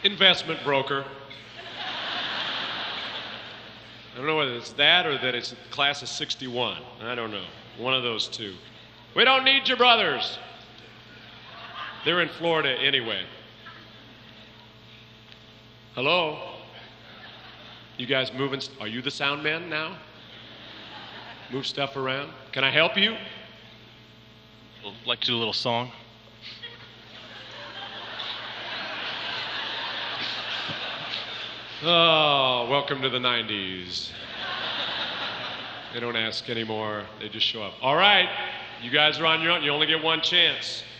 Investment broker. I don't know whether it's that or that it's class of 61. I don't know. One of those two. We don't need your brothers. They're in Florida anyway. Hello? You guys moving? Are you the sound man now? Move stuff around? Can I help you? I'd like to do a little song. Oh, welcome to the 90s. They don't ask anymore. They just show up. All right, you guys are on your own. You only get one chance.